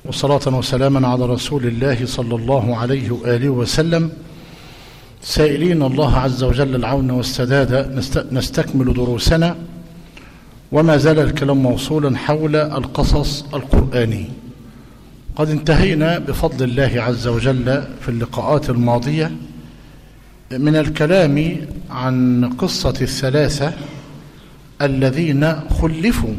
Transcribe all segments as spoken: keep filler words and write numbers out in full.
وصلاة وسلاما على رسول الله صلى الله عليه وآله وسلم، سائلين الله عز وجل العون والسداد. نستكمل دروسنا وما زال الكلام موصولا حول القصص القرآني. قد انتهينا بفضل الله عز وجل في اللقاءات الماضية من الكلام عن قصة الثلاثة الذين خلفوا،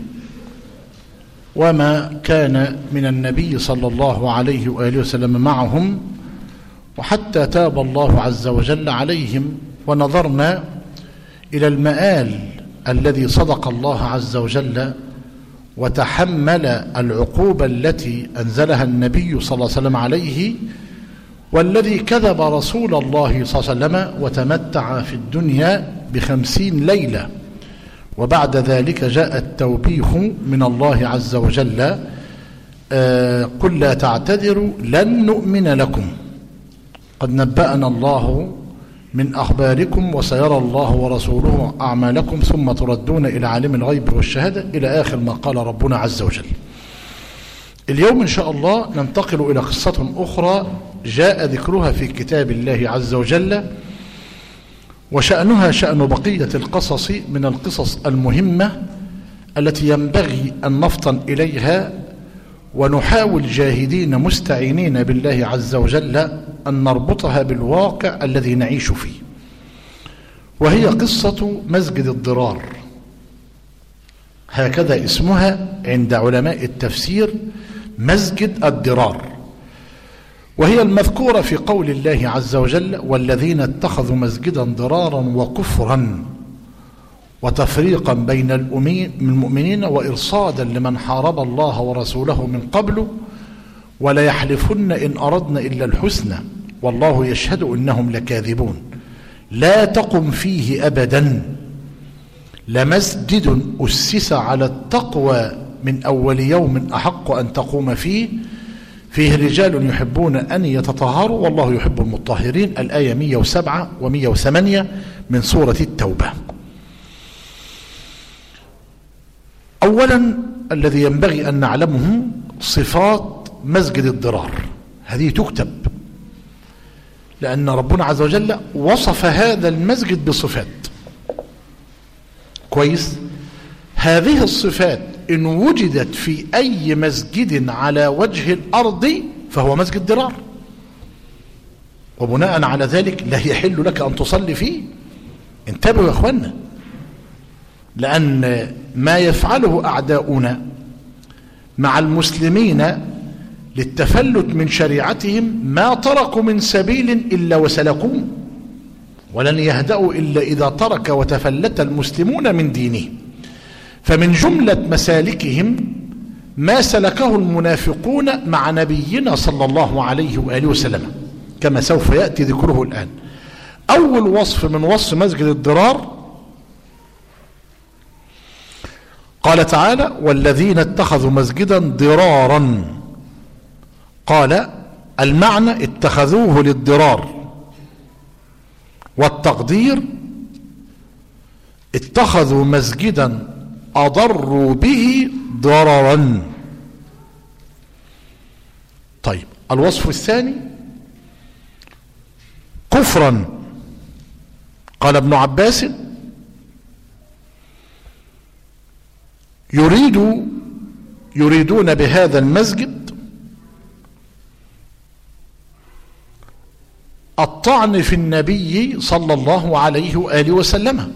وما كان من النبي صلى الله عليه وآله وسلم معهم، وحتى تاب الله عز وجل عليهم. ونظرنا إلى المآل الذي صدق الله عز وجل وتحمل العقوبة التي أنزلها النبي صلى الله عليه وسلم عليه، والذي كذب رسول الله صلى الله عليه وسلم وتمتع في الدنيا بخمسين ليلة، وبعد ذلك جاء التوبيخ من الله عز وجل: آه قل لا تعتذروا لن نؤمن لكم قد نبأنا الله من أخباركم وسيرى الله ورسوله أعمالكم ثم تردون إلى عالم الغيب والشهادة، إلى آخر ما قال ربنا عز وجل. اليوم إن شاء الله ننتقل إلى قصة أخرى جاء ذكرها في كتاب الله عز وجل، وشأنها شأن بقية القصص من القصص المهمة التي ينبغي أن نفطن إليها، ونحاول جاهدين مستعينين بالله عز وجل أن نربطها بالواقع الذي نعيش فيه. وهي قصة مسجد الضرار، هكذا اسمها عند علماء التفسير، مسجد الضرار. وهي المذكورة في قول الله عز وجل: والذين اتخذوا مسجدا ضرارا وكفرا وتفريقا بين المؤمنين وإرصادا لمن حارب الله ورسوله من قبل وليحلفن إن أردنا إلا الحسنى والله يشهد إنهم لكاذبون لا تقم فيه أبدا لمسجد أسس على التقوى من أول يوم أحق أن تقوم فيه فيه رجال يحبون أن يتطهروا والله يحب المطهرين. الآية مئة وسبعة ومئة وثمانية من سورة التوبة. أولا الذي ينبغي أن نعلمه صفات مسجد الضرار، هذه تكتب، لأن ربنا عز وجل وصف هذا المسجد بصفات. كويس؟ هذه الصفات إن وجدت في أي مسجد على وجه الأرض فهو مسجد ضرار، وبناء على ذلك لا يحل لك أن تصلي فيه. انتبهوا يا أخوانا، لأن ما يفعله أعداؤنا مع المسلمين للتفلت من شريعتهم ما تركوا من سبيل إلا وسلكوه، ولن يهدأوا إلا إذا ترك وتفلت المسلمون من دينهم. فمن جملة مسالكهم ما سلكه المنافقون مع نبينا صلى الله عليه وآله وسلم، كما سوف يأتي ذكره الآن. أول وصف من وصف مسجد الضرار قال تعالى: والذين اتخذوا مسجدا ضرارا. قال المعنى اتخذوه للضرار، والتقدير اتخذوا مسجدا أضروا به ضررا. طيب، الوصف الثاني كفرا. قال ابن عباس: يريد يريدون بهذا المسجد الطعن في النبي صلى الله عليه وآله وسلم.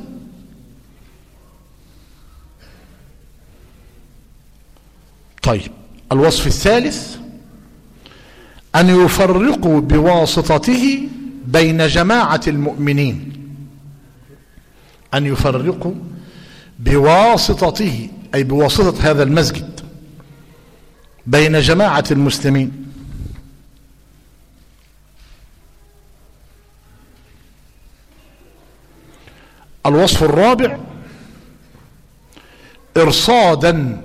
طيب، الوصف الثالث أن يفرقوا بواسطته بين جماعة المؤمنين، أن يفرقوا بواسطته أي بواسطة هذا المسجد بين جماعة المسلمين. الوصف الرابع إرصادا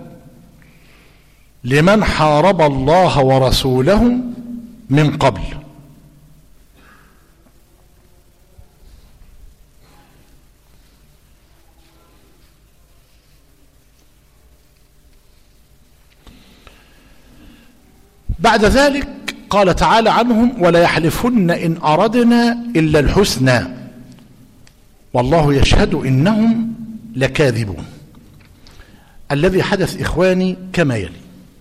لمن حارب الله ورسوله من قبل. بعد ذلك قال تعالى عنهم ولا يحلفن إن أردنا إلا الحسنى والله يشهد إنهم لكاذبون. الذي حدث إخواني كما يلي.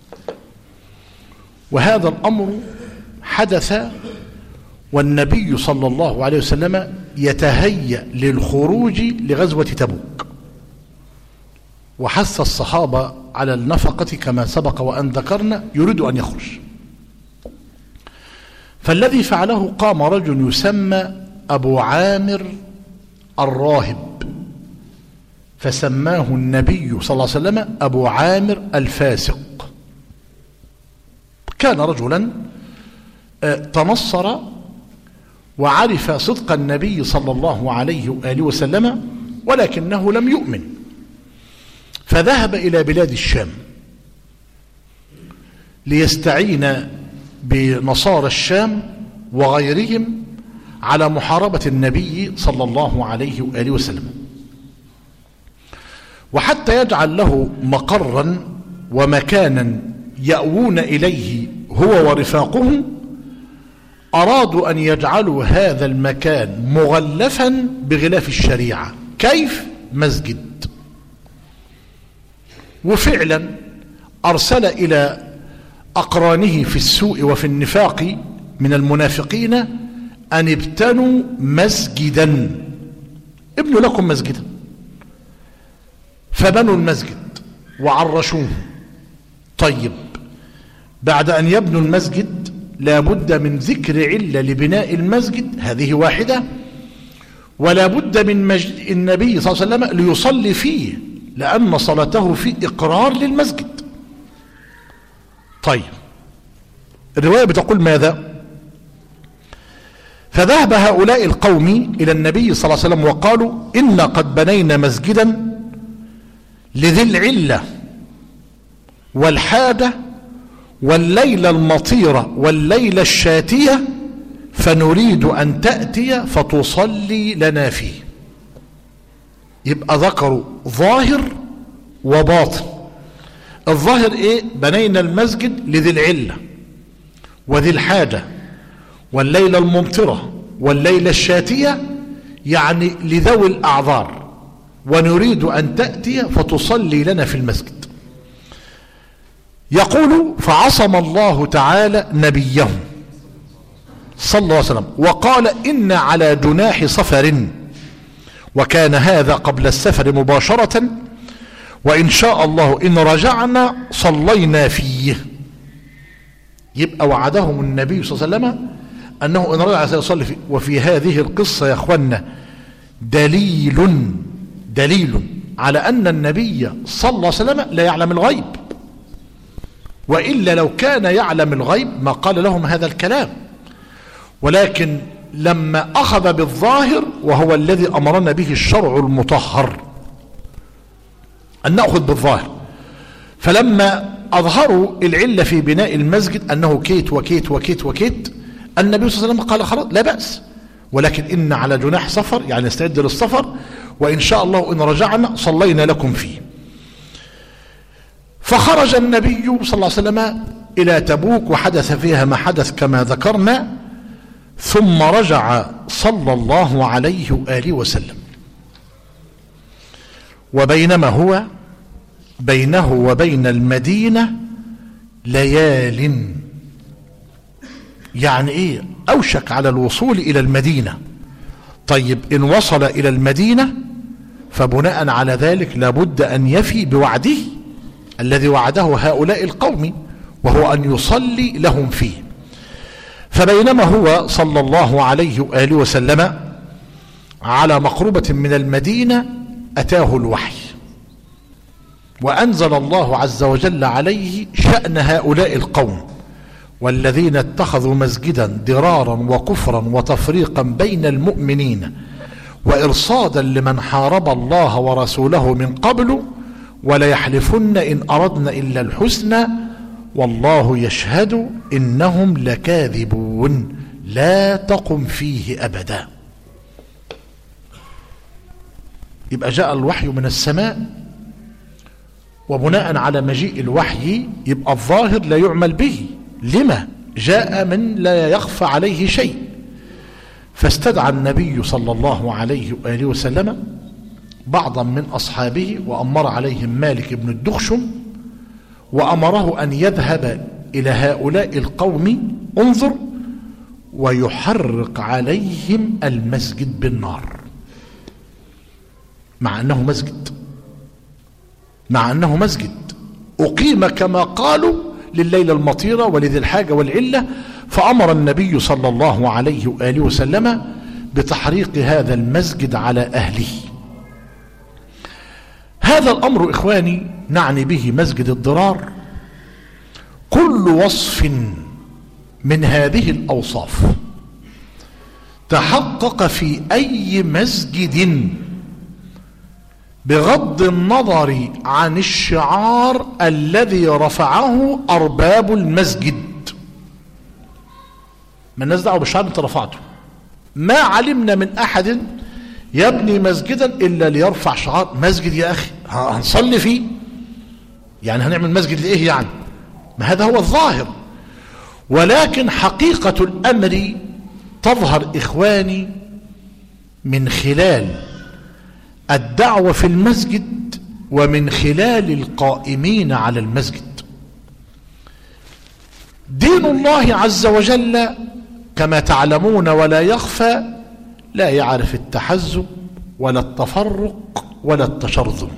وهذا الأمر حدث والنبي صلى الله عليه وسلم يتهيأ للخروج لغزوة تبوك، وحث الصحابة على النفقة كما سبق وأن ذكرنا، يريد أن يخرج. فالذي فعله قام رجل يسمى أبو عامر الراهب، فسماه النبي صلى الله عليه وسلم أبو عامر الفاسق. كان رجلا تنصر وعرف صدق النبي صلى الله عليه وآله وسلم، ولكنه لم يؤمن، فذهب إلى بلاد الشام ليستعين بنصارى الشام وغيرهم على محاربة النبي صلى الله عليه وآله وسلم. وحتى يجعل له مقرا ومكانا يأوون إليه هو ورفاقه، أرادوا أن يجعلوا هذا المكان مغلفا بغلاف الشريعة. كيف؟ مسجد. وفعلا أرسل إلى أقرانه في السوء وفي النفاق من المنافقين أن ابتنوا مسجدا، ابنوا لكم مسجدا. فبنوا المسجد وعرشوه. طيب، بعد أن يبنوا المسجد لا بد من ذكر علة لبناء المسجد، هذه واحدة، ولا بد من مجد النبي صلى الله عليه وسلم ليصلي فيه، لأن صلاته فيه إقرار للمسجد. طيب، الرواية بتقول ماذا؟ فذهب هؤلاء القوم إلى النبي صلى الله عليه وسلم وقالوا إنا قد بنينا مسجدا لذي العلة والحاجة والليلة المطيرة والليلة الشاتية، فنريد أن تأتي فتصلي لنا فيه. يبقى ذكروا ظاهر وباطن. الظاهر ايه؟ بنينا المسجد لذي العلة وذي الحاجة والليلة الممطرة والليلة الشاتية، يعني لذوي الأعذار، ونريد أن تأتي فتصلي لنا في المسجد. يقول فعصم الله تعالى نبيه صلى الله عليه وسلم وقال إن على جناح سفر، وكان هذا قبل السفر مباشرة، وإن شاء الله إن رجعنا صلينا فيه. يبقى وعدهم النبي صلى الله عليه وسلم أنه إن رجع سيصلي فيه. وفي هذه القصة يا أخوانا دليل دليل على أن النبي صلى الله عليه وسلم لا يعلم الغيب، وإلا لو كان يعلم الغيب ما قال لهم هذا الكلام، ولكن لما أخذ بالظاهر وهو الذي أمرنا به الشرع المطهر أن نأخذ بالظاهر، فلما أظهروا العلة في بناء المسجد أنه كيت وكيت وكيت وكيت، النبي صلى الله عليه وسلم قال خلاص لا بأس، ولكن إن على جناح سفر، يعني نستعد للسفر، وإن شاء الله إن رجعنا صلينا لكم فيه. فخرج النبي صلى الله عليه وسلم إلى تبوك وحدث فيها ما حدث كما ذكرنا، ثم رجع صلى الله عليه وآله وسلم. وبينما هو بينه وبين المدينة ليال، يعني ايه؟ اوشك على الوصول الى المدينة. طيب، ان وصل الى المدينة فبناء على ذلك لابد ان يفي بوعده الذي وعده هؤلاء القوم، وهو ان يصلي لهم فيه. فبينما هو صلى الله عليه وآله وسلم على مقربة من المدينة أتاه الوحي، وأنزل الله عز وجل عليه شأن هؤلاء القوم والذين اتخذوا مسجدا ضرارا وكفرا وتفريقا بين المؤمنين وإرصادا لمن حارب الله ورسوله من قبل، ولا يحلفن إن أردنا إلا الحسنى والله يشهد إنهم لكاذبون لا تقم فيه أبدا. يبقى جاء الوحي من السماء، وبناء على مجيء الوحي يبقى الظاهر لا يعمل به، لما جاء من لا يخفى عليه شيء. فاستدعى النبي صلى الله عليه وآله وسلم بعضا من أصحابه وأمر عليهم مالك بن الدخشم وأمره أن يذهب إلى هؤلاء القوم انظر ويحرق عليهم المسجد بالنار، مع أنه مسجد مع أنه مسجد أقيم كما قالوا لليلة المطيرة ولذي الحاجة والعلة. فأمر النبي صلى الله عليه وآله وسلم بتحريق هذا المسجد على أهله. هذا الأمر إخواني نعني به مسجد الضرار كل وصف من هذه الأوصاف تحقق في أي مسجد بغض النظر عن الشعار الذي رفعه أرباب المسجد. ما الناس دعوا بالشعار انت رفعته، ما علمنا من أحد يبني مسجدا إلا ليرفع شعار مسجد. يا أخي هنصلي فيه يعني هنعمل مسجد لإيه يعني؟ ما هذا هو الظاهر. ولكن حقيقة الأمر تظهر إخواني من خلال الدعوة في المسجد ومن خلال القائمين على المسجد. دين الله عز وجل كما تعلمون ولا يخفى لا يعرف التحزب ولا التفرق ولا التشرذم،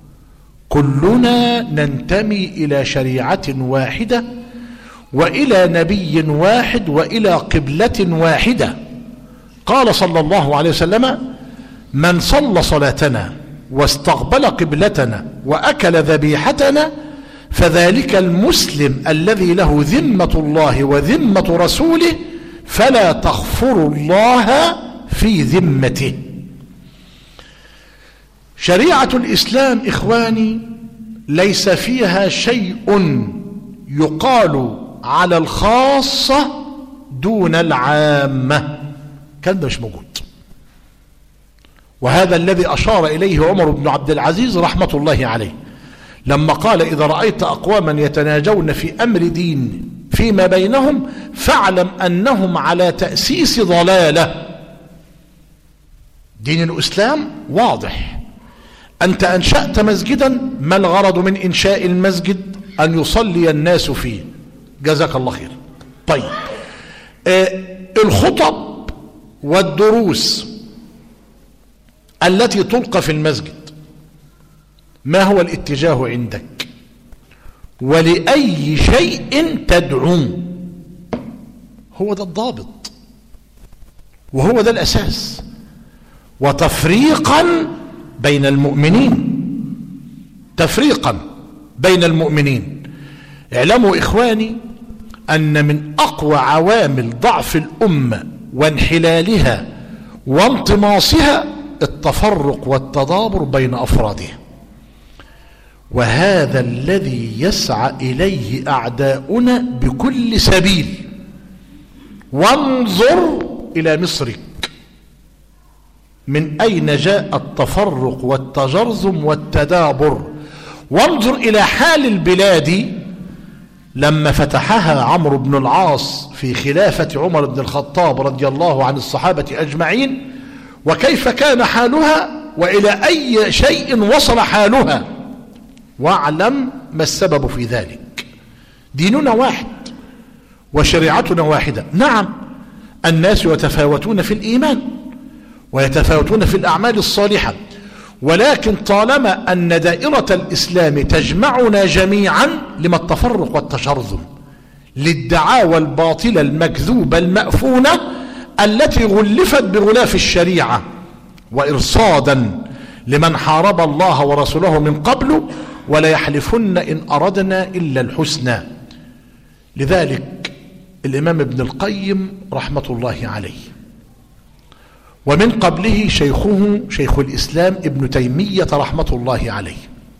كلنا ننتمي إلى شريعة واحدة وإلى نبي واحد وإلى قبلة واحدة. قال صلى الله عليه وسلم من صلى صلاتنا واستقبل قبلتنا وأكل ذبيحتنا فذلك المسلم الذي له ذمة الله وذمة رسوله فلا تغفر الله في ذمته. شريعة الإسلام إخواني ليس فيها شيء يقال على الخاصة دون العامة، كان ده مش موجود. وهذا الذي أشار إليه عمر بن عبد العزيز رحمة الله عليه لما قال إذا رأيت أقواما يتناجون في أمر دين فيما بينهم فاعلم أنهم على تأسيس ضلالة. دين الإسلام واضح. أنت أنشأت مسجدا، ما الغرض من إنشاء المسجد؟ أن يصلي الناس فيه، جزاك الله خير. طيب آه الخطب والدروس التي تلقى في المسجد ما هو الاتجاه عندك؟ ولأي شيء تدعون؟ هو ده الضابط وهو ده الأساس. وتفريقا بين المؤمنين، تفريقا بين المؤمنين. اعلموا إخواني أن من أقوى عوامل ضعف الأمة وانحلالها وانطماسها التفرق والتدابر بين أفرادها، وهذا الذي يسعى إليه أعداؤنا بكل سبيل. وانظر إلى مصرك من أين جاء التفرق والتجرذم والتدابر. وانظر إلى حال البلاد لما فتحها عمرو بن العاص في خلافة عمر بن الخطاب رضي الله عن الصحابة أجمعين، وكيف كان حالها وإلى أي شيء وصل حالها. واعلم ما السبب في ذلك. ديننا واحد وشريعتنا واحدة. نعم الناس يتفاوتون في الإيمان ويتفاوتون في الأعمال الصالحة، ولكن طالما أن دائرة الإسلام تجمعنا جميعا لما التفرق والتشرذم؟ للدعاوى الباطلة المكذوبة المأفونة التي غلفت بغلاف الشريعة، وإرصادا لمن حارب الله ورسوله من قبل ولا يحلفن إن أردنا إلا الحسنى. لذلك الإمام ابن القيم رحمة الله عليه ومن قبله شيخه شيخ الإسلام ابن تيمية رحمة الله عليه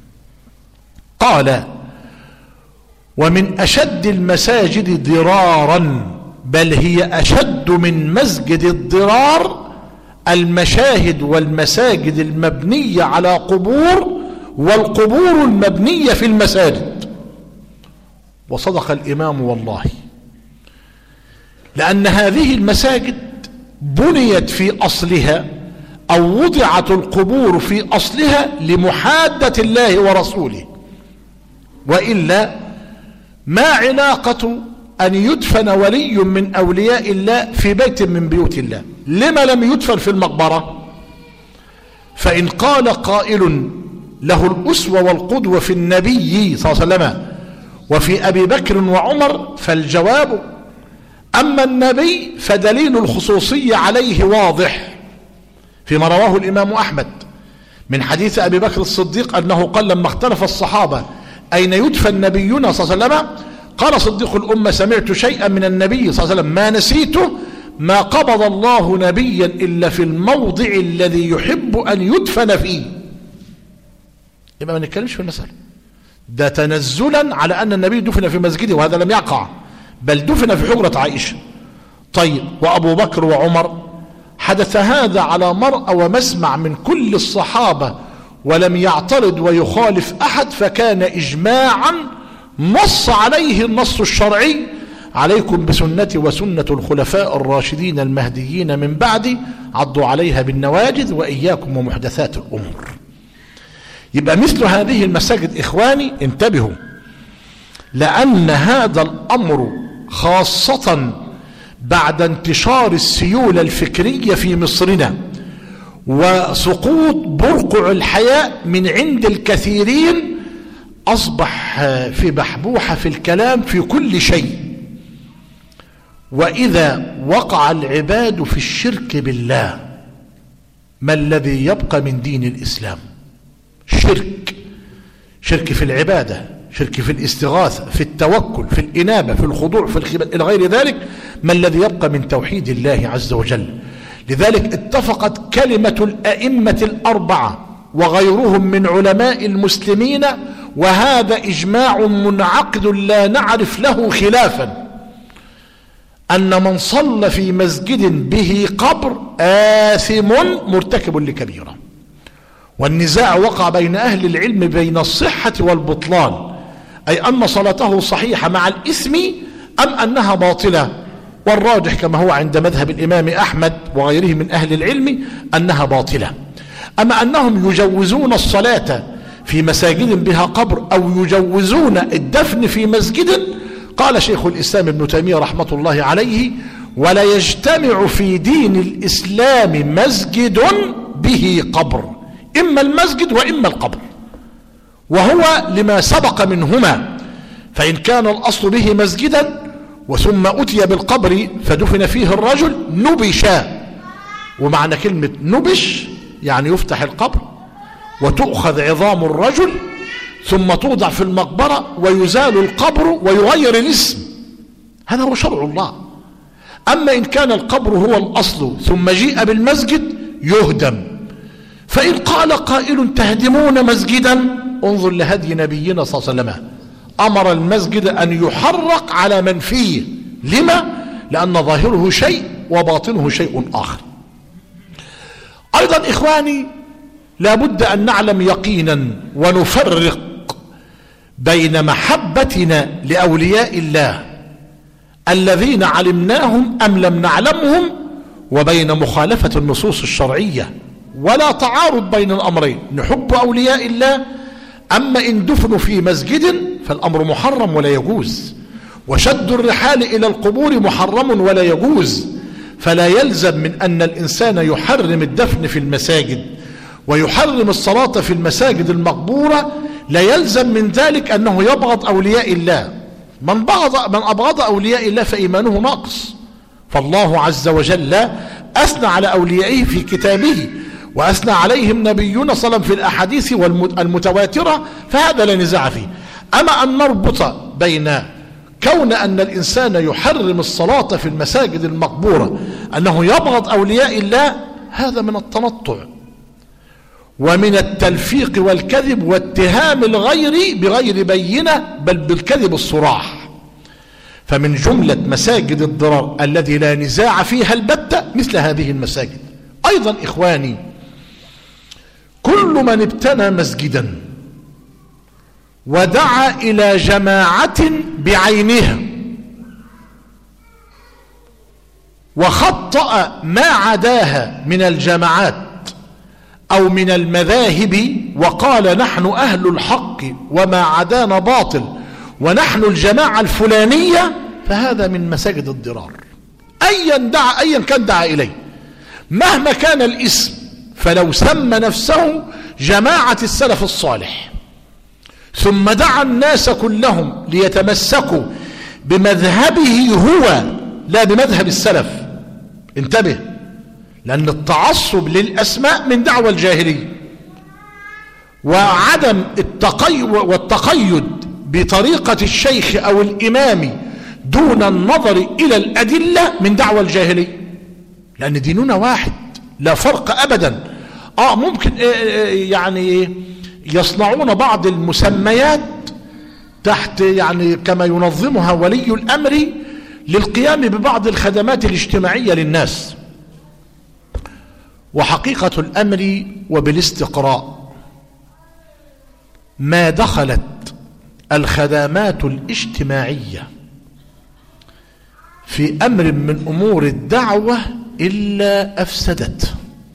قال: ومن أشد المساجد ضرارا، بل هي أشد من مسجد الضرار، المشاهد والمساجد المبنية على قبور والقبور المبنية في المساجد. وصدق الإمام والله. لأن هذه المساجد بنيت في أصلها أو وضعت القبور في أصلها لمحادة الله ورسوله، وإلا ما علاقة أن يدفن ولي من أولياء الله في بيت من بيوت الله؟ لما لم يدفن في المقبرة؟ فإن قال قائل له الأسوة والقدوة في النبي صلى الله عليه وسلم وفي أبي بكر وعمر، فالجواب أما النبي فدليل الخصوصية عليه واضح فيما رواه الإمام أحمد من حديث أبي بكر الصديق أنه قال لما اختلف الصحابة أين يدفن نبينا صلى الله عليه وسلم، قال صديق الأمة سمعت شيئا من النبي صلى الله عليه وسلم ما نسيته، ما قبض الله نبيا إلا في الموضع الذي يحب أن يدفن فيه. يبقى ما نتكلمش في المسألة ده تنزلا على أن النبي دفن في مسجده، وهذا لم يقع، بل دفن في حجرة عائشة. طيب وأبو بكر وعمر حدث هذا على مرأى ومسمع من كل الصحابة ولم يعترض ويخالف أحد، فكان إجماعا نص عليه النص الشرعي عليكم بسنتي وسنة الخلفاء الراشدين المهديين من بعدي عضوا عليها بالنواجذ وإياكم ومحدثات الأمور. يبقى مثل هذه المساجد إخواني انتبهوا، لأن هذا الأمر خاصة بعد انتشار السيولة الفكرية في مصرنا وسقوط برقع الحياء من عند الكثيرين، أصبح في بحبوحة في الكلام في كل شيء. وإذا وقع العباد في الشرك بالله ما الذي يبقى من دين الإسلام؟ شرك، شرك في العبادة، شرك في الاستغاثة، في التوكل، في الإنابة، في الخضوع، في الخباء إلى غير ذلك، ما الذي يبقى من توحيد الله عز وجل؟ لذلك اتفقت كلمة الأئمة الأربعة وغيرهم من علماء المسلمين، وهذا إجماع منعقد لا نعرف له خلافا، أن من صلى في مسجد به قبر آثم مرتكب لكبيرة. والنزاع وقع بين أهل العلم بين الصحة والبطلان، أي أن صلاته صحيحة مع الإثم أم أنها باطلة، والراجح كما هو عند مذهب الإمام أحمد وغيره من أهل العلم أنها باطلة. أما أنهم يجوزون الصلاة في مساجد بها قبر أو يجوزون الدفن في مسجد، قال شيخ الإسلام ابن تيمية رحمة الله عليه ولا يجتمع في دين الإسلام مسجد به قبر، إما المسجد وإما القبر، وهو لما سبق منهما، فإن كان الأصل به مسجدا وثم أتي بالقبر فدفن فيه الرجل نبشا، ومعنى كلمة نبش يعني يفتح القبر وتؤخذ عظام الرجل ثم توضع في المقبرة ويزال القبر ويغير الاسم، هذا هو شرع الله. أما إن كان القبر هو الأصل ثم جيء بالمسجد يهدم. فإن قال قائل تهدمون مسجدا، انظر لهدي نبينا صلى الله عليه وسلم، أمر المسجد أن يحرق على من فيه. لما؟ لأن ظاهره شيء وباطنه شيء آخر. أيضا إخواني لابد أن نعلم يقينا ونفرق بين محبتنا لأولياء الله الذين علمناهم أم لم نعلمهم وبين مخالفة النصوص الشرعية، ولا تعارض بين الأمرين، نحب أولياء الله، أما إن دفنوا في مسجد فالأمر محرم ولا يجوز، وشد الرحال إلى القبور محرم ولا يجوز. فلا يلزم من أن الإنسان يحرم الدفن في المساجد ويحرم الصلاة في المساجد المقبورة، لا يلزم من ذلك أنه يبغض أولياء الله. من بغض من أبغض أولياء الله فإيمانه ناقص. فالله عز وجل أثنى على أوليائه في كتابه، وأثنى عليهم نبينا صلى الله عليه وسلم في الأحاديث المتواترة، فهذا لا نزاع فيه. أما أن نربط بين كون أن الإنسان يحرم الصلاة في المساجد المقبورة أنه يبغض أولياء الله، هذا من التنطع ومن التلفيق والكذب واتهام الغير بغير بينة بل بالكذب الصراح. فمن جملة مساجد الضرار الذي لا نزاع فيها البتة مثل هذه المساجد. أيضا إخواني كل من ابتنى مسجدا ودعا إلى جماعة بعينها وخطأ ما عداها من الجماعات أو من المذاهب وقال نحن أهل الحق وما عدانا باطل ونحن الجماعة الفلانية، فهذا من مساجد الضرار. أيا دعا أيا كان دعا إليه مهما كان الاسم، فلو سمى نفسه جماعة السلف الصالح ثم دعا الناس كلهم ليتمسكوا بمذهبه هو لا بمذهب السلف، انتبه، لأن التعصب للأسماء من دعوى الجاهلية، وعدم التقيد والتقيد بطريقة الشيخ أو الإمام دون النظر إلى الأدلة من دعوى الجاهلية، لأن ديننا واحد لا فرق أبدا. آه ممكن يعني يصنعون بعض المسميات تحت يعني كما ينظمها ولي الأمر للقيام ببعض الخدمات الاجتماعية للناس، وحقيقة الأمر وبالاستقراء ما دخلت الخدمات الاجتماعية في أمر من أمور الدعوة إلا أفسدت،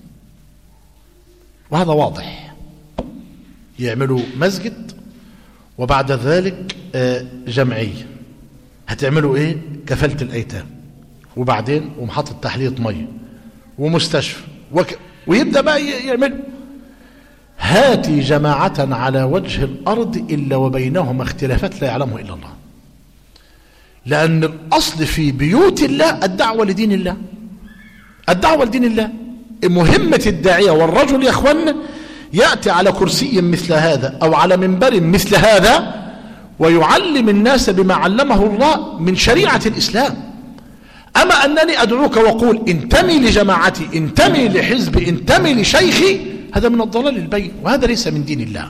وهذا واضح. يعملوا مسجد وبعد ذلك جمعية، هتعملوا ايه؟ كفالة الأيتام، وبعدين ومحطة تحلية مية ومستشفى وك... ويبدأ بقى يعمل. هاتي جماعة على وجه الأرض إلا وبينهما اختلافات لا يعلمه إلا الله، لأن الأصل في بيوت الله الدعوة لدين الله، الدعوة لدين الله. مهمة الداعية والرجل يا أخوانا يأتي على كرسي مثل هذا أو على منبر مثل هذا ويعلم الناس بما علمه الله من شريعة الإسلام. أما أنني أدعوك وأقول انتمي لجماعتي، انتمي لحزبي، انتمي لشيخي، هذا من الضلال البين، وهذا ليس من دين الله.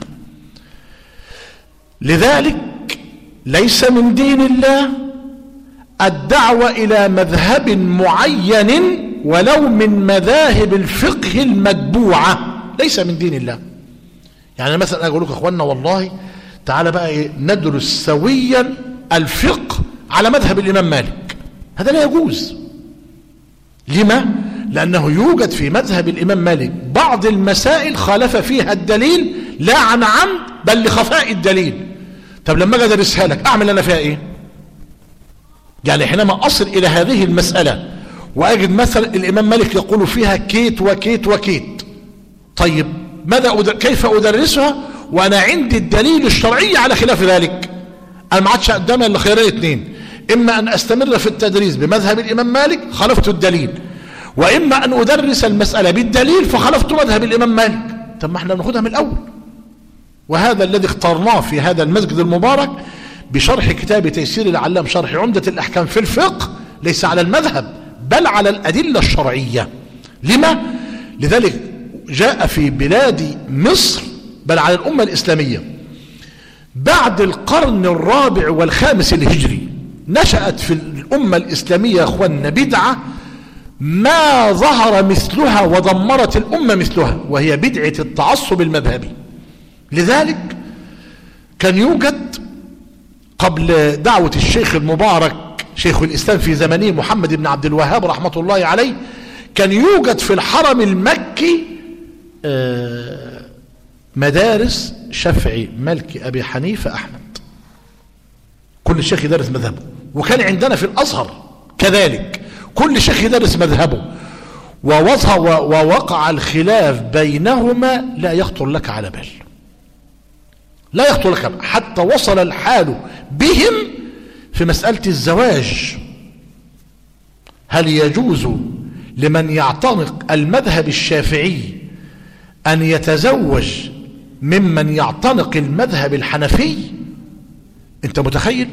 لذلك ليس من دين الله الدعوة إلى مذهب معين ولو من مذاهب الفقه المتبوعة، ليس من دين الله. يعني مثلا أقول لك أخواننا والله تعالى بقى إيه ندرس سويا الفقه على مذهب الإمام مالك، هذا لا يجوز. لما؟ لأنه يوجد في مذهب الإمام مالك بعض المسائل خالف فيها الدليل لا عن عمد بل لخفاء الدليل. طب لما أجي أدرسها لك أعمل أنا فيها إيه؟ يعني حينما أصل إلى هذه المسألة وأجد مثلا الإمام مالك يقول فيها كيت وكيت وكيت، طيب ماذا أدر... كيف أدرسها وأنا عندي الدليل الشرعي على خلاف ذلك؟ أنا ما عادش قدامي إلا خيارين اثنين، إما أن أستمر في التدريس بمذهب الإمام مالك خالفت الدليل، وإما أن أدرس المسألة بالدليل فخالفت مذهب الإمام مالك. طب ما احنا بناخدها من الأول، وهذا الذي اخترناه في هذا المسجد المبارك بشرح كتاب تيسير العلام شرح عمدة الأحكام في الفقه، ليس على المذهب بل على الأدلة الشرعية. لما؟ لذلك جاء في بلاد مصر بل على الأمة الإسلامية بعد القرن الرابع والخامس الهجري نشأت في الأمة الإسلامية يا أخوانا بدعة ما ظهر مثلها ودمرت الأمة مثلها، وهي بدعة التعصب المذهبي. لذلك كان يوجد قبل دعوة الشيخ المبارك شيخ الإسلام في زمنه محمد بن عبد الوهاب رحمة الله عليه، كان يوجد في الحرم المكي مدارس شافعي مالكي أبي حنيفة أحمد، كل شيخ يدرس مذهبه. وكان عندنا في الأزهر كذلك كل شيخ يدرس مذهبه، ووقع الخلاف بينهما لا يخطر لك على بال، لا يخطر لك، حتى وصل الحال بهم في مسألة الزواج. هل يجوز لمن يعتنق المذهب الشافعي أن يتزوج ممن يعتنق المذهب الحنفي؟ أنت متخيل؟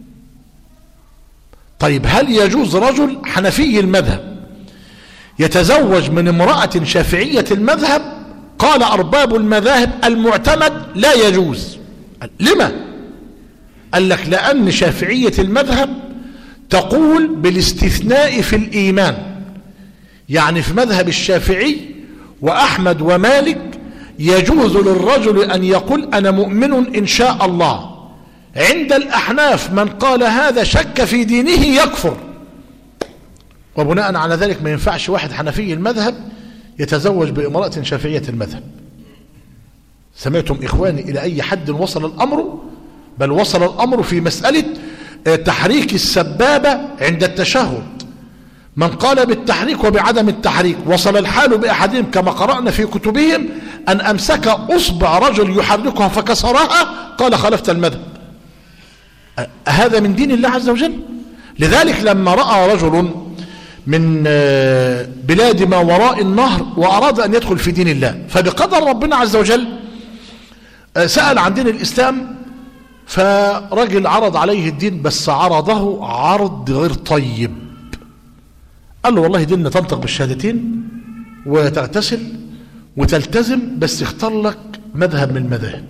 طيب هل يجوز رجل حنفي المذهب يتزوج من امرأة شافعية المذهب؟ قال أرباب المذاهب المعتمد لا يجوز. لما؟ قال لك لأن شافعية المذهب تقول بالاستثناء في الإيمان، يعني في مذهب الشافعي وأحمد ومالك يجوز للرجل أن يقول أنا مؤمن إن شاء الله. عند الأحناف من قال هذا شك في دينه يكفر. وبناء على ذلك ما ينفعش واحد حنفي المذهب يتزوج بامرأة شافعية المذهب. سمعتم إخواني إلى أي حد وصل الأمر؟ بل وصل الأمر في مسألة تحريك السبابة عند التشهد. من قال بالتحريك وبعدم التحريك وصل الحال بأحدهم كما قرأنا في كتبهم أن أمسك أصبع رجل يحركها فكسرها قال خالفت المذهب. هذا من دين الله عز وجل. لذلك لما رأى رجل من بلاد ما وراء النهر وأراد أن يدخل في دين الله، فبقدر ربنا عز وجل سأل عن دين الإسلام، فرجل عرض عليه الدين بس عرضه عرض غير طيب. قال له والله ديننا تنطق بالشهادتين وتغتسل وتلتزم، بس اختار لك مذهب من المذاهب.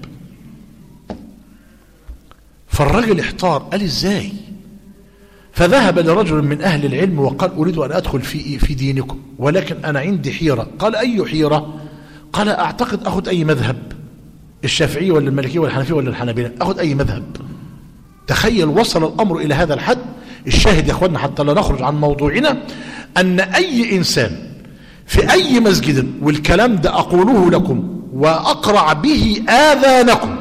فالرجل احتار، قال ازاي؟ فذهب لرجل من أهل العلم وقال أريد أن أدخل في في دينكم، ولكن أنا عندي حيرة. قال أي حيرة؟ قال أعتقد أخذ أي مذهب، الشافعية ولا المالكية ولا الحنفية ولا الحنابلة، أخذ أي مذهب. تخيل وصل الأمر إلى هذا الحد. الشاهد يا أخوانا حتى لا نخرج عن موضوعنا أن أي إنسان في أي مسجد، والكلام ده أقوله لكم وأقرع به آذانكم،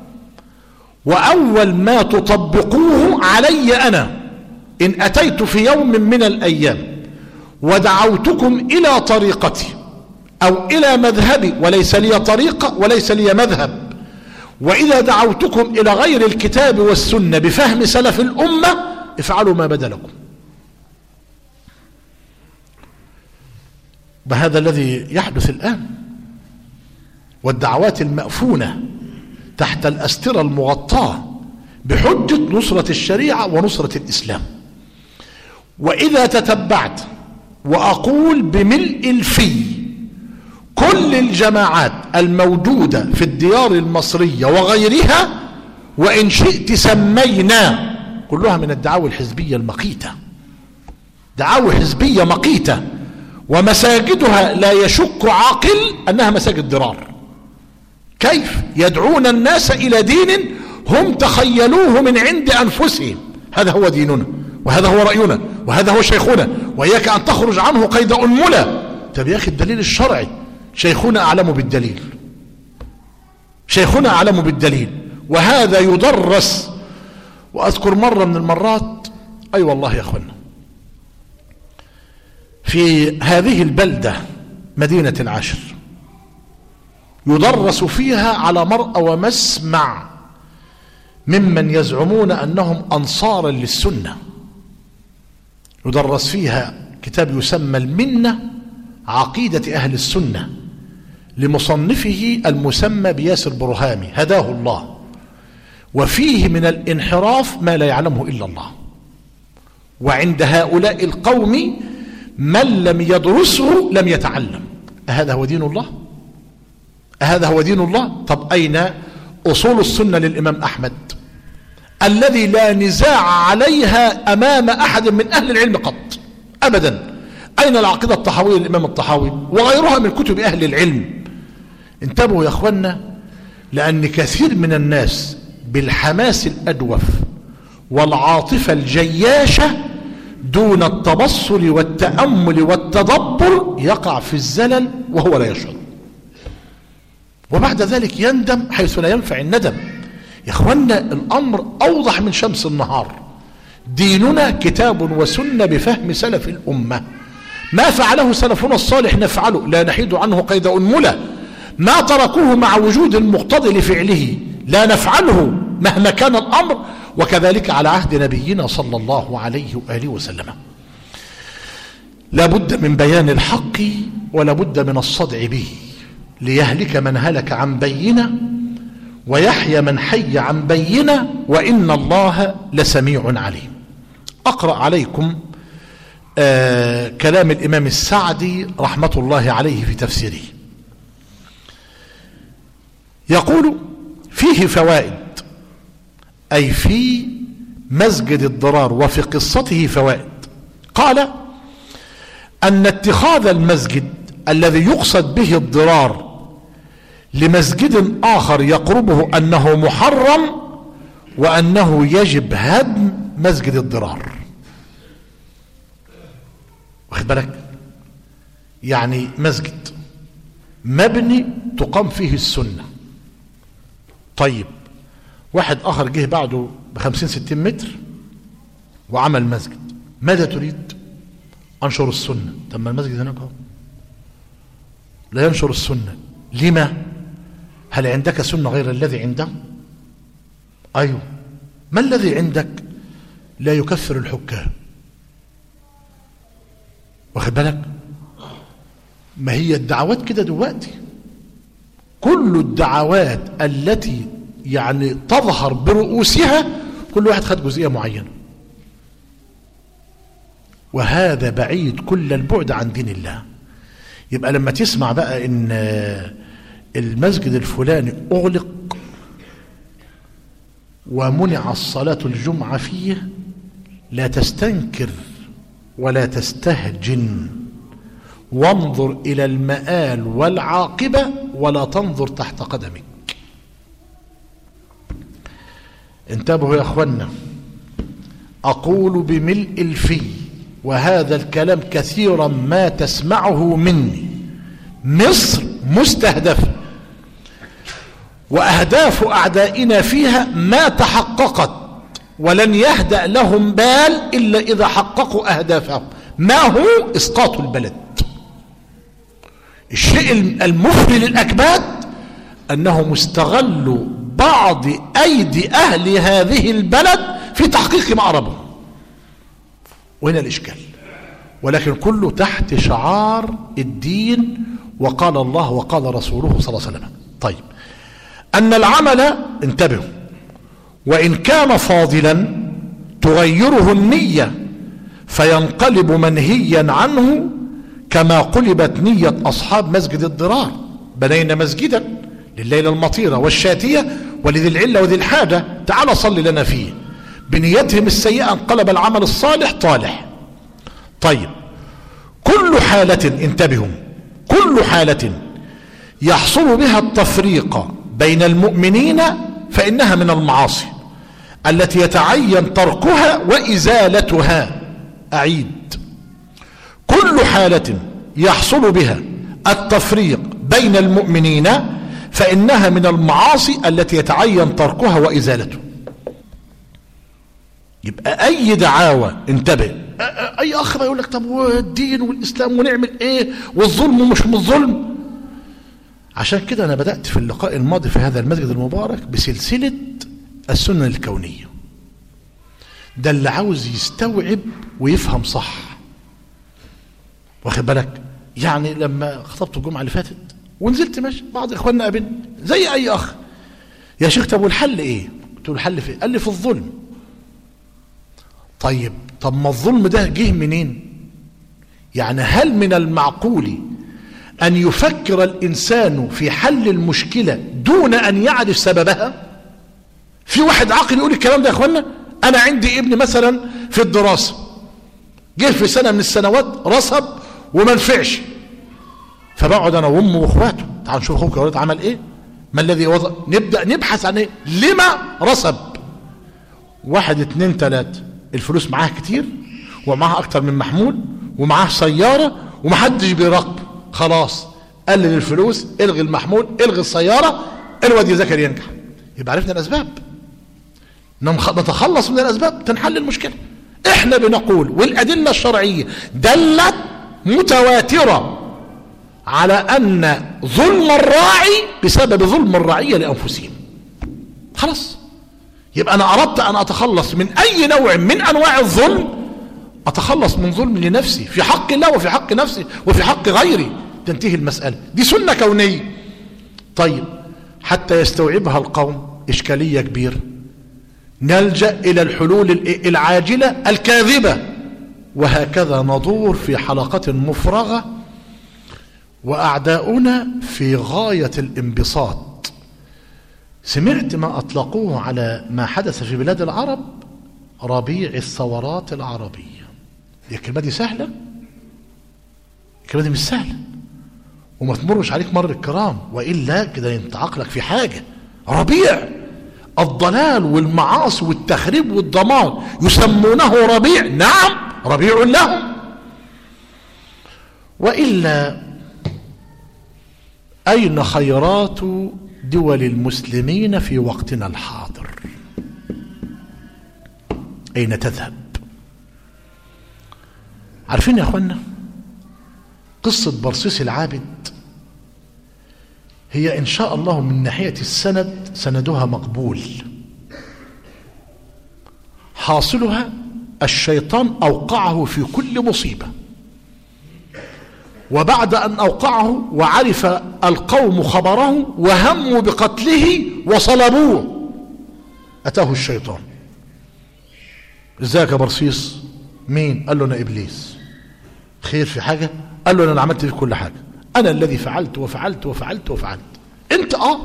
وأول ما تطبقوه علي أنا إن أتيت في يوم من الأيام ودعوتكم إلى طريقتي أو إلى مذهبي وليس لي طريقة وليس لي مذهب، وإذا دعوتكم إلى غير الكتاب والسنة بفهم سلف الأمة افعلوا ما بدا لكم. بهذا الذي يحدث الآن، والدعوات المأفونة تحت الأسترة المغطاة بحجة نصرة الشريعة ونصرة الإسلام. وإذا تتبعت وأقول بملء الفي كل الجماعات الموجودة في الديار المصرية وغيرها، وإن شئت سمينا، كلها من الدعاوى الحزبية المقيتة، دعاوى حزبية مقيتة، ومساجدها لا يشك عاقل أنها مساجد ضرار. كيف يدعون الناس إلى دين هم تخيلوه من عند أنفسهم؟ هذا هو ديننا، وهذا هو رأينا، وهذا هو شيخنا، وإياك أن تخرج عنه قيد أنملة. طب يا أخي الدليل الشرعي، شيخنا أعلم بالدليل، شيخنا أعلم بالدليل، وهذا يدرس. وأذكر مرة من المرات، أي أيوة والله يا أخوانا، في هذه البلدة مدينة العاشر يدرس فيها على مرأى ومسمع ممن يزعمون أنهم أنصارا للسنة، يدرس فيها كتاب يسمى المنة عقيدة أهل السنة لمصنفه المسمى بياسر برهامي هداه الله، وفيه من الانحراف ما لا يعلمه إلا الله. وعند هؤلاء القوم من لم يدرسه لم يتعلم. أهذا هو دين الله؟ أهذا هو دين الله؟ طب أين أصول السنة للإمام أحمد الذي لا نزاع عليها أمام أحد من أهل العلم قط أبدا؟ أين العقيدة الطحاوية للإمام الطحاوي وغيرها من كتب أهل العلم؟ انتبهوا يا أخوانا، لأن كثير من الناس بالحماس الأدوف والعاطفة الجياشة دون التبصر والتأمل والتدبر يقع في الزلل وهو لا يشعر، وبعد ذلك يندم حيث لا ينفع الندم. يا اخوانا الامر اوضح من شمس النهار. ديننا كتاب وسنة بفهم سلف الامة، ما فعله سلفنا الصالح نفعله، لا نحيد عنه قيد انملة. ما تركوه مع وجود المقتضي لفعله لا نفعله مهما كان الامر، وكذلك على عهد نبينا صلى الله عليه وآله وسلم. لا بد من بيان الحق ولا بد من الصدع به، ليهلك من هلك عن بينة ويحيى من حي عن بينة، وإن الله لسميع عليم. أقرأ عليكم آه كلام الإمام السعدي رحمة الله عليه في تفسيره. يقول فيه فوائد، أي في مسجد الضرار وفي قصته فوائد. قال أن اتخاذ المسجد الذي يقصد به الضرار لمسجد آخر يقربه أنه محرم، وأنه يجب هدم مسجد الضرار. واخد بالك؟ يعني مسجد مبني تقام فيه السنة. طيب واحد آخر جه بعده بخمسين ستين متر وعمل مسجد، ماذا تريد؟ أنشر السنة. طب ما المسجد هناك اهو لا ينشر السنة، لما؟ هل عندك سنة غير الذي عنده؟ أيوه. ما الذي عندك؟ لا يكفر الحكام. واخد بالك؟ ما هي الدعوات كده دلوقتي، كل الدعوات التي يعني تظهر برؤوسها كل واحد خد جزئية معينة، وهذا بعيد كل البعد عن دين الله. يبقى لما تسمع بقى ان المسجد الفلاني اغلق ومنع الصلاة الجمعة فيه، لا تستنكر ولا تستهجن، وانظر الى المآل والعاقبة ولا تنظر تحت قدمك. انتبهوا يا اخوانا، اقول بملء الفي، وهذا الكلام كثيرا ما تسمعه مني. مصر مستهدفة، واهداف اعدائنا فيها ما تحققت، ولن يهدأ لهم بال الا اذا حققوا اهدافهم. ما هو؟ اسقاط البلد. الشيء المفري للاكباد انهم استغلوا بعض ايدي اهل هذه البلد في تحقيق ما ارادوا، وهنا الاشكال. ولكن كله تحت شعار الدين، وقال الله وقال رسوله صلى الله عليه وسلم. طيب، ان العمل، انتبهوا، وان كان فاضلا تغيره النية فينقلب منهيا عنه، كما قلبت نية اصحاب مسجد الضرار. بنينا مسجدا لليلة المطيرة والشاتية ولذي العلة وذي الحاجة، تعال صل لنا فيه. بنيتهم السيئة انقلب العمل الصالح طالح. طيب، كل حالة، انتبهوا، كل حالة يحصل بها التفريق بين المؤمنين فإنها من المعاصي التي يتعين تركها وإزالتها. أعيد، كل حالة يحصل بها التفريق بين المؤمنين فإنها من المعاصي التي يتعين تركها وإزالتها. يبقى أي دعاوى، انتبه، أي أخ يقول لك طب والدين والإسلام ونعمل إيه والظلم ومش من الظلم. عشان كده أنا بدأت في اللقاء الماضي في هذا المسجد المبارك بسلسلة السنة الكونية. ده اللي عاوز يستوعب ويفهم صح، واخد بالك؟ يعني لما خطبت الجمعة اللي فاتت ونزلت ماشي، بعض إخواننا قابلني زي أي أخ، يا شيخ طب والحل إيه؟ قلت له الحل في إيه؟ قال لي في الظلم. طيب، طب ما الظلم ده جه منين؟ يعني هل من المعقول أن يفكر الإنسان في حل المشكلة دون أن يعرف سببها؟ في واحد عاقل يقول الكلام ده يا اخوانا؟ أنا عندي ابن مثلا في الدراسة جه في سنة من السنوات رسب وما نفعش، فبقعد أنا وأمه وأخواته، تعالوا نشوف أخوك يا ولد عمل إيه؟ ما الذي وضع؟ نبدأ نبحث عن إيه؟ لما رسب؟ واحد اتنين تلاتة، الفلوس معاه كتير ومعاه أكتر من محمول ومعاه سيارة ومحدش بيراقبه، خلاص قلل الفلوس، الغي المحمول، الغي السيارة، الواد يذاكر ينجح. يبقى عرفنا الأسباب، نتخلص من الأسباب تنحل المشكلة. احنا بنقول والأدلة الشرعية دلت متواترة على أن ظلم الراعي بسبب ظلم الرعية لأنفسهم. خلاص، يبقى أنا أردت أن أتخلص من أي نوع من أنواع الظلم، أتخلص من ظلم لنفسي في حق الله وفي حق نفسي وفي حق غيري، تنتهي المسألة. دي سنة كونية. طيب، حتى يستوعبها القوم إشكالية كبيرة، نلجأ إلى الحلول العاجلة الكاذبة، وهكذا ندور في حلقة مفرغة، وأعداؤنا في غاية الانبساط. سمعت ما أطلقوه على ما حدث في بلاد العرب ربيع الثورات العربية. دي الكلمة دي سهلة؟ الكلمة دي مش سهلة وما تمرش عليك مر الكرام، وإلا كده ينتعقلك في حاجة. ربيع الضلال والمعاصي والتخريب والدمار، يسمونه ربيع. نعم، ربيع لهم. وإلا أين خيرات دول المسلمين في وقتنا الحاضر؟ أين تذهب؟ عارفين يا أخوانا قصة برصيس العابد هي إن شاء الله من ناحية السند سندها مقبول، حاصلها الشيطان أوقعه في كل مصيبة، وبعد أن أوقعه وعرف القوم خبره وهموا بقتله وصلبوه أتاه الشيطان. ازيك يا برصيص؟ مين؟ قال له أنا إبليس. خير في حاجة؟ قال له أنا عملت في كل حاجة، أنا الذي فعلت وفعلت وفعلت وفعلت. أنت آه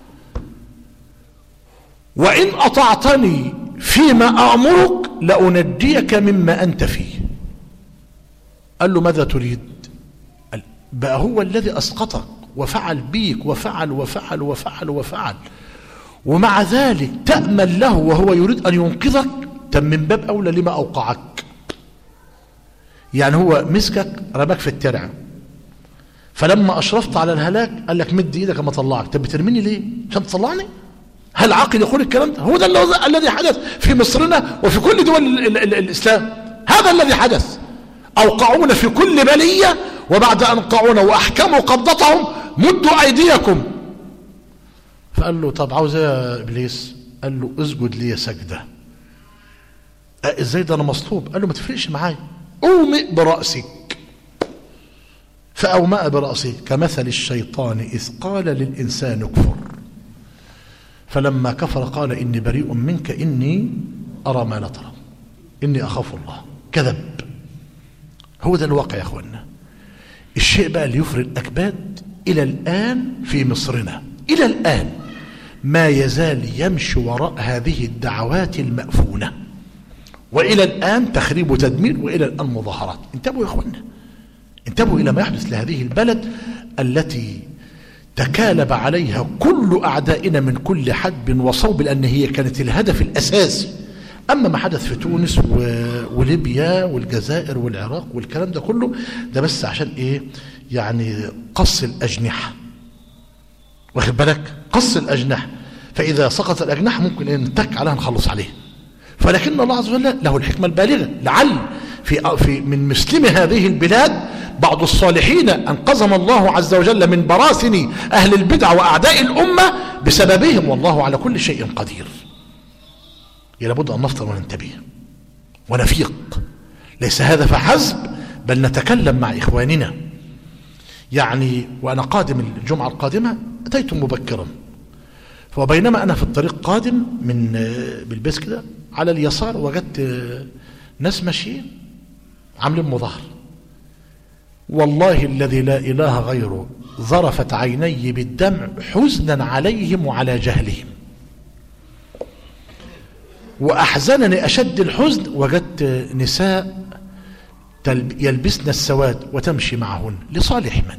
وإن أطعتني فيما أأمرك لأنجيك مما أنت فيه. قال له ماذا تريد؟ قال بقى هو الذي أسقطك وفعل بيك وفعل وفعل وفعل وفعل، ومع ذلك تأمل له وهو يريد أن ينقذك؟ تم من باب أولى لما أوقعك. يعني هو مسكك رماك في الترع، فلما أشرفت على الهلاك قال لك مد إيدك ما طلعك. طب بترميني ليه؟ عشان تطلعني؟ هل عاقل يقول الكلام ده؟ هو ده الذي حدث في مصرنا وفي كل دول ال ال ال الإسلام. هذا الذي حدث، أوقعونا في كل بلية، وبعد أن أوقعونا وأحكموا قبضتهم مدوا أيديكم. فقال له طب عاوز ايه يا إبليس؟ قال له اسجد لي سجدة. ازاي ده انا مصلوب؟ قال له ما تفرقش معايا، اومئ برأسك. فأومأ برأسه كمثل الشيطان إذ قال للإنسان اكفر، فلما كفر قال إني بريء منك إني أرى ما لا ترى إني أخاف الله. كذب. هو ده الواقع يا أخوانا. الشيء بقى اللي يفرق الأكباد إلى الآن في مصرنا، إلى الآن ما يزال يمشي وراء هذه الدعوات المأفونة، وإلى الآن تخريب وتدمير، وإلى الآن مظاهرات. انتبهوا يا أخوانا، انتبهوا إلى ما يحدث لهذه البلد التي تكالب عليها كل أعدائنا من كل حدب وصوب، لأن هي كانت الهدف الأساسي. أما ما حدث في تونس وليبيا والجزائر والعراق والكلام ده كله ده بس عشان إيه؟ يعني قص الأجنحة، واخد بالك؟ قص الأجنحة، فإذا سقط الأجنحة ممكن إن نتك عليها نخلص عليه. فلكن الله عز وجل له الحكمة البالغة، لعل في في من مسلم هذه البلاد بعض الصالحين أنقذهم الله عز وجل من براثن أهل البدع وأعداء الأمة بسببهم، والله على كل شيء قدير. لابد أن نفطر وننتبه ونفيق. ليس هذا فحسب، بل نتكلم مع إخواننا. يعني وأنا قادم الجمعة القادمة أتيت مبكرا، فبينما أنا في الطريق قادم من بالبيس كده على اليسار وجدت ناس ماشيين عاملين مظاهر، والله الذي لا إله غيره ظرفت عيني بالدمع حزنا عليهم وعلى جهلهم. وأحزنني أشد الحزن وجدت نساء يلبسن السواد وتمشي معهن. لصالح من؟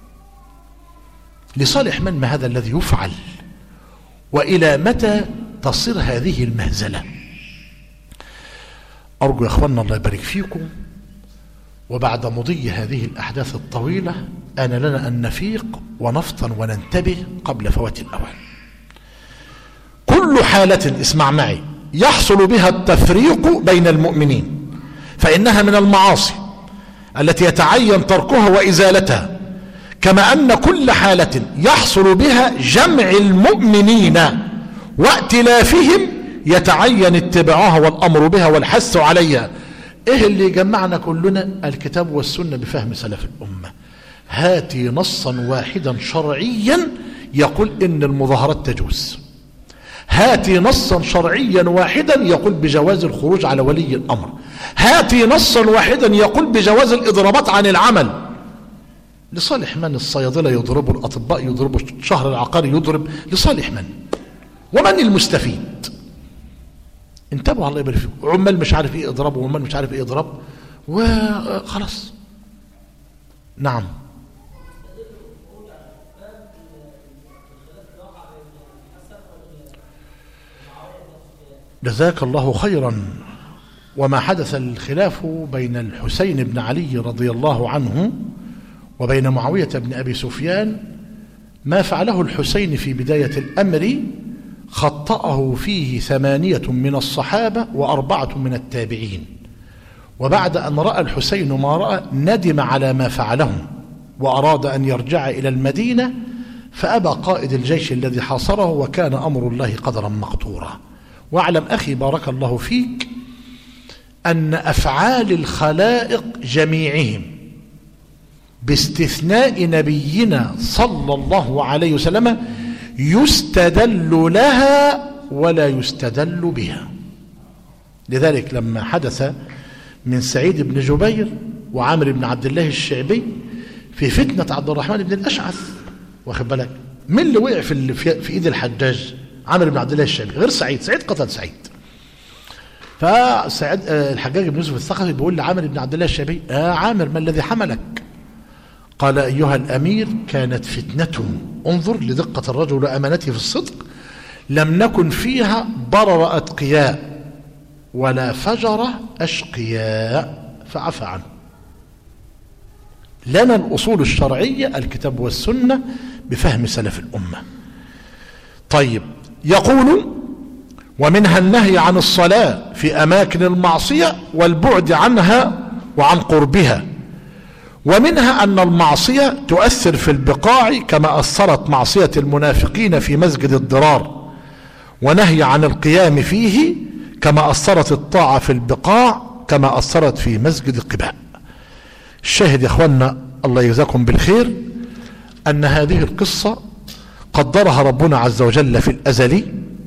لصالح من ما هذا الذي يفعل؟ وإلى متى تصير هذه المهزلة؟ أرجو يا أخوانا الله يبارك فيكم، وبعد مضي هذه الأحداث الطويلة آن لنا أن نفيق ونفطن وننتبه قبل فوات الأوان. كل حالة اسمع معي يحصل بها التفريق بين المؤمنين فإنها من المعاصي التي يتعين تركها وإزالتها، كما أن كل حالة يحصل بها جمع المؤمنين وائتلافهم يتعين اتباعها والأمر بها والحث عليها. ايه اللي جمعنا كلنا؟ الكتاب والسنة بفهم سلف الأمة. هاتي نصا واحدا شرعيا يقول إن المظاهرات تجوز، هاتي نصا شرعيا واحدا يقول بجواز الخروج على ولي الأمر، هاتي نصا واحدا يقول بجواز الإضرابات عن العمل. لصالح من؟ الصيادلة يضربوا، الأطباء يضربوا، الشهر العقاري يضرب. لصالح من؟ ومن المستفيد؟ انتبهوا الله يبارك فيكم. عمال مش عارف ايه اضراب، وعمال مش عارف ايه اضراب، وخلاص. نعم. جزاك الله خيرا. وما حدث الخلاف بين الحسين بن علي رضي الله عنه وبين معاوية بن أبي سفيان ما فعله الحسين في بداية الأمر خطأه فيه ثمانية من الصحابة وأربعة من التابعين، وبعد أن رأى الحسين ما رأى ندم على ما فعلهم وأراد أن يرجع إلى المدينة، فأبى قائد الجيش الذي حاصره، وكان أمر الله قدرا مقدورا. واعلم أخي بارك الله فيك أن أفعال الخلائق جميعهم باستثناء نبينا صلى الله عليه وسلم يستدل لها ولا يستدل بها. لذلك لما حدث من سعيد بن جبير وعامر بن عبد الله الشعبي في فتنة عبد الرحمن بن الأشعث، واخد بالك، من اللي وقع في في ايد الحجاج؟ عامر بن عبد الله الشعبي، غير سعيد. سعيد قتل سعيد. فسعيد الحجاج بن يوسف الثقفي بيقول لعامر بن عبد الله الشعبي: آه عامر، ما الذي حملك؟ قال: أيها الأمير، كانت فتنة، انظر لدقة الرجل وأمانته في الصدق، لم نكن فيها برر أتقياء ولا فجر أشقياء فعفى عنه. لنا الأصول الشرعية الكتاب والسنة بفهم سلف الأمة. طيب، يقول: ومنها النهي عن الصلاة في أماكن المعصية والبعد عنها وعن قربها، ومنها أن المعصية تؤثر في البقاع كما أثرت معصية المنافقين في مسجد الضرار، ونهي عن القيام فيه كما أثرت الطاعة في البقاع كما أثرت في مسجد قباء. الشاهد يا أخوانا الله يجزاكم بالخير أن هذه القصة قدرها ربنا عز وجل في الأزل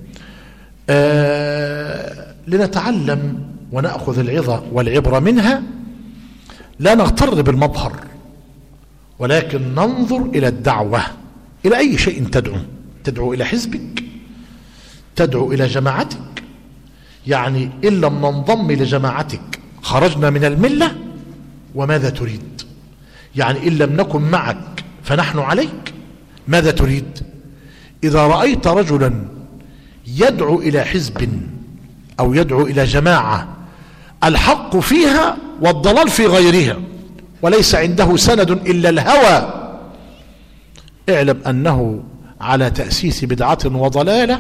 آه لنتعلم ونأخذ العظة والعبرة منها. لا نغتر بالمظهر، ولكن ننظر إلى الدعوة، إلى أي شيء تدعو. تدعو إلى حزبك، تدعو إلى جماعتك، يعني إن لم ننضم لجماعتك خرجنا من الملة. وماذا تريد؟ يعني إن لم نكن معك فنحن عليك. ماذا تريد؟ إذا رأيت رجلا يدعو إلى حزب أو يدعو إلى جماعة الحق فيها والضلال في غيرها وليس عنده سند إلا الهوى، اعلم أنه على تأسيس بدعة وضلالة،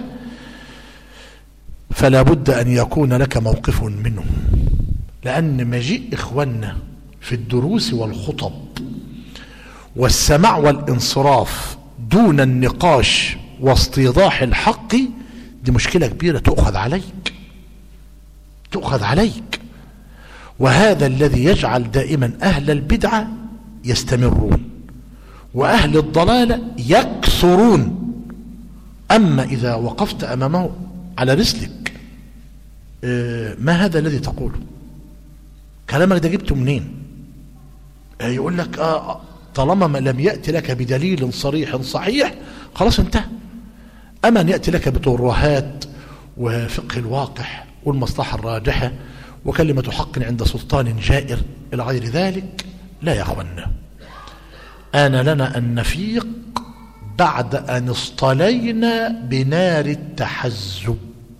فلا بد أن يكون لك موقف منه. لأن مجيء إخواننا في الدروس والخطب والسماع والانصراف دون النقاش واستيضاح الحق دي مشكلة كبيرة تؤخذ عليك، تؤخذ عليك. وهذا الذي يجعل دائما أهل البدعة يستمرون وأهل الضلالة يكثرون. أما إذا وقفت أمامه على رسلك، ما هذا الذي تقوله؟ كلامك ده جبته منين؟ يقول لك آه طالما ما لم يأتي لك بدليل صريح صحيح خلاص انتهى. أما أن يأتي لك بترهات وفقه الواقع والمصلحة الراجحة وكلمة حق عند سلطان جائر إلى غير ذلك، لا يا أخوانا. آن لنا أن نفيق بعد أن اصطلينا بنار التحزب.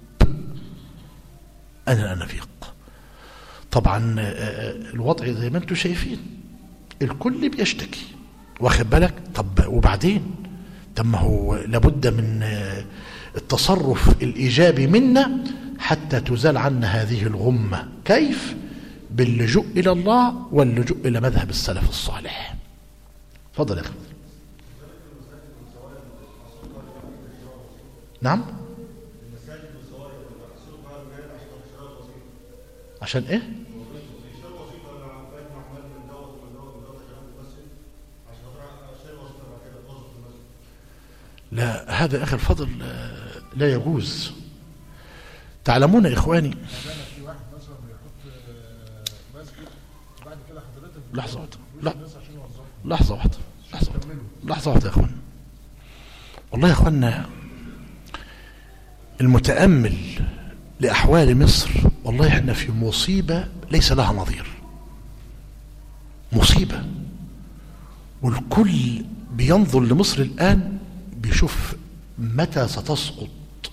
آن لنا نفيق. طبعا الوضع زي ما انتم شايفين الكل بيشتكي، واخد بالك. طب وبعدين؟ طب ما هو لابد من التصرف الإيجابي منا حتى تزال عنا هذه الغمة. كيف؟ باللجوء إلى الله واللجوء إلى مذهب السلف الصالح. تفضل يا أخي. نعم. عشان إيه؟ لا، هذا أخي الفضل لا يجوز. تعلمون يا إخواني، لحظة واحدة لحظة واحدة لحظة واحدة لحظة واحدة يا إخوان. والله يا إخواننا المتأمل لأحوال مصر، والله إحنا في مصيبة ليس لها نظير، مصيبة. والكل بينظر لمصر الآن بيشوف متى ستسقط،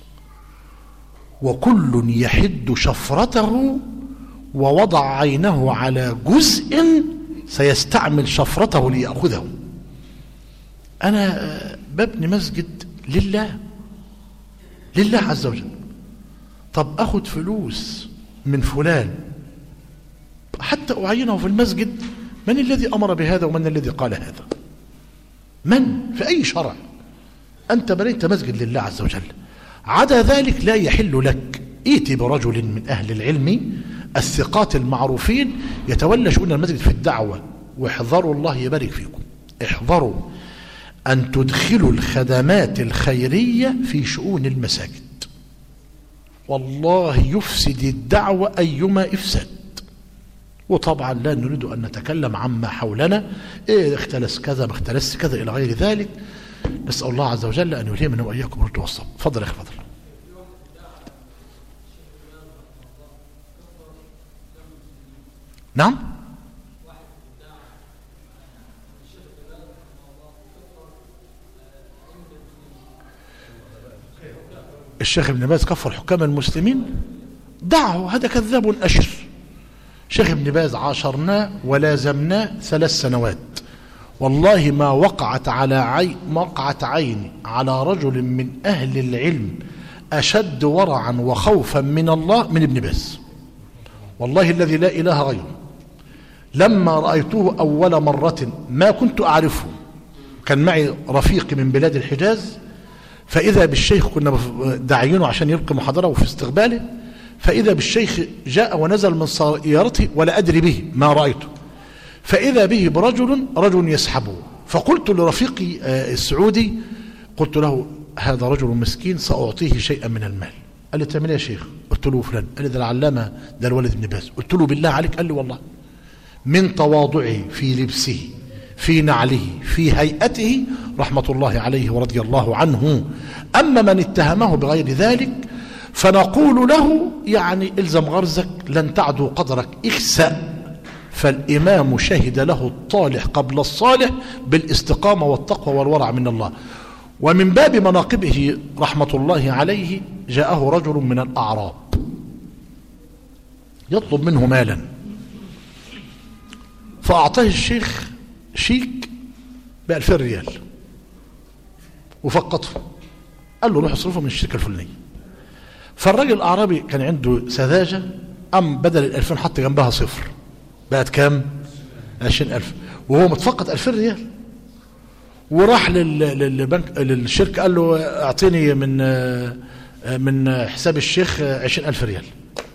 وكل يحد شفرته ووضع عينه على جزء سيستعمل شفرته ليأخذه. أنا ببني مسجد لله لله عز وجل، طب أخذ فلوس من فلان حتى أعينه في المسجد؟ من الذي أمر بهذا ومن الذي قال هذا؟ من في أي شرع؟ أنت بنيت مسجد لله عز وجل، عدا ذلك لا يحل لك. ائت برجل من أهل العلم الثقات المعروفين يتولى شؤون المسجد في الدعوة، واحذروا الله يبارك فيكم، احذروا أن تدخلوا الخدمات الخيرية في شؤون المساجد، والله يفسد الدعوة أيما إفساد. وطبعا لا نريد أن نتكلم عما حولنا، إيه اختلس كذا ما اختلس كذا إلى غير ذلك. نسأل الله عز وجل أن يلهمنا وإياكم الرشد والصواب. فضل يا أخي فضل. نعم. الشيخ ابن باز كفر حكام المسلمين؟ دعه، هذا كذاب أشر. شيخ ابن باز عاشرناه ولازمناه ثلاث سنوات، والله ما وقعت على عين وقعت عيني على رجل من أهل العلم أشد ورعا وخوفا من الله من ابن باز، والله الذي لا إله غيره. لما رأيته أول مرة ما كنت أعرفه، كان معي رفيق من بلاد الحجاز، فإذا بالشيخ كنا داعيينه عشان يلقي محاضرة وفي استقباله، فإذا بالشيخ جاء ونزل من سيارته ولا أدري به ما رأيته، فإذا به برجل رجل يسحبه، فقلت لرفيقي السعودي، قلت له هذا رجل مسكين سأعطيه شيئا من المال. قال لي تعمل ايه يا شيخ؟ قلت له فلان. قال لي ده العلامة ده الولد ابن باز. قلت له بالله عليك؟ قال لي والله من تواضعه في لبسه في نعله في هيئته رحمة الله عليه ورضي الله عنه. أما من اتهمه بغير ذلك فنقول له يعني الزم غرزك لن تعدو قدرك، اخسأ، فالإمام شهد له الطالح قبل الصالح بالاستقامة والتقوى والورع من الله. ومن باب مناقبه رحمة الله عليه جاءه رجل من الأعراب يطلب منه مالا، فأعطاه الشيخ شيك بألفين ريال وفقطه، قال له روح اصرفه من الشركة الفلانية. فالراجل الأعرابي كان عنده سذاجة، أم بدل الألفين حط جنبها صفر، بقت كام؟ عشرين ألف، وهو متفقد ألفين ريال. وراح للبنك للشركة قال له اعطيني من من حساب الشيخ عشرين ألف ريال.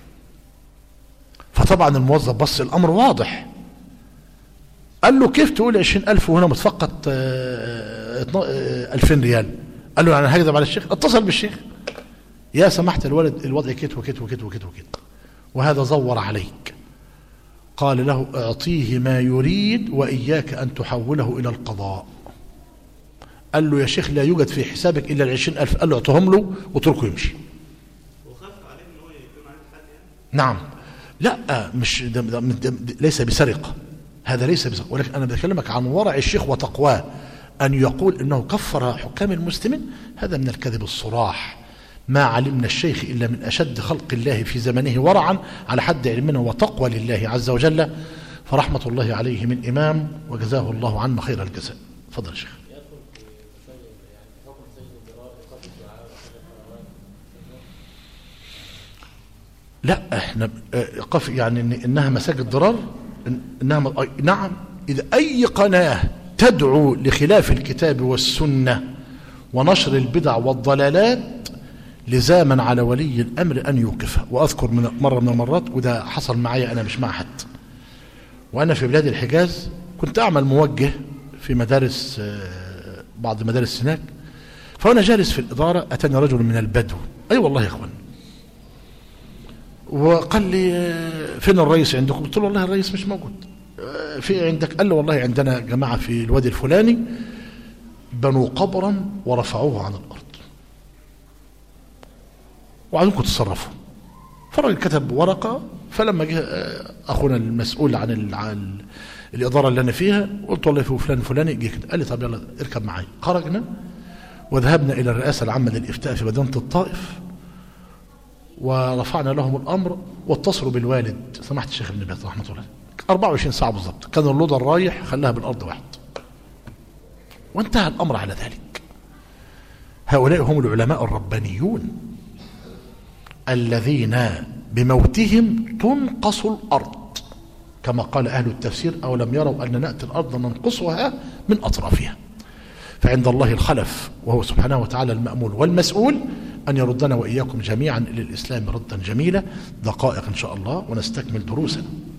فطبعا الموظف بص الأمر واضح، قال له كيف تقول عشرين ألف وهنا متفقد ألفين ريال؟ قال له يعني هكذب على الشيخ؟ اتصل بالشيخ، يا سمحت الولد الوضع كت وكت وكت وكت وكت وهذا زور عليك. قال له اعطيه ما يريد وإياك أن تحوله إلى القضاء. قال له يا شيخ لا يوجد في حسابك إلا العشرين ألف. قال له اعطهم له وتركه يمشي. وخاف عليه ان هو يكون عليه حد يعني؟ نعم، لا مش ده ده ده ليس بسرقة، هذا ليس بسرقة، ولكن أنا بكلمك عن ورع الشيخ وتقواه. أن يقول إنه كفر حكام المسلمين هذا من الكذب الصراح. ما علمنا الشيخ إلا من أشد خلق الله في زمنه ورعا على حد علمنا وتقوى لله عز وجل، فرحمة الله عليه من إمام وجزاه الله عنا خير الجزاء. فضل الشيخ. لا احنا قف يعني إن انها مساجد ضرار، انها نعم، اذا اي قناه تدعو لخلاف الكتاب والسنه ونشر البدع والضلالات لزاما على ولي الامر ان يوقفها. واذكر من مره من المرات، وده حصل معي انا مش مع حد، وانا في بلاد الحجاز كنت اعمل موجه في مدارس بعض مدارس هناك، فانا جالس في الاداره اتاني رجل من البدو، اي أيوة والله يا اخوان، وقال لي فين الرئيس عندكم؟ قلت له والله الرئيس مش موجود. في عندك؟ قال له والله عندنا جماعة في الوادي الفلاني بنوا قبرا ورفعوه عن الأرض وعايزينكم تتصرفوا. فالراجل كتب ورقة، فلما جه أخونا المسؤول عن, عن الإدارة اللي أنا فيها قلت والله في فلان فلاني جه كده، قال لي طب يلا اركب معايا. خرجنا وذهبنا إلى الرئاسة العامة للإفتاء في مدينة الطائف، ورفعنا لهم الأمر واتصلوا بالوالد سماحة الشيخ ابن باز رحمة الله. أربعة وعشرين ساعة بالضبط، كان اللودر رايح خلاها بالأرض واحد، وانتهى الأمر على ذلك. هؤلاء هم العلماء الربانيون الذين بموتهم تنقص الأرض، كما قال أهل التفسير: أو لم يروا أن نأتي الأرض ننقصها من أطرافها. فعند الله الخلف، وهو سبحانه وتعالى المأمول والمسؤول، أن يردنا وإياكم جميعا إلى الإسلام ردا جميلا. دقائق إن شاء الله ونستكمل دروسنا.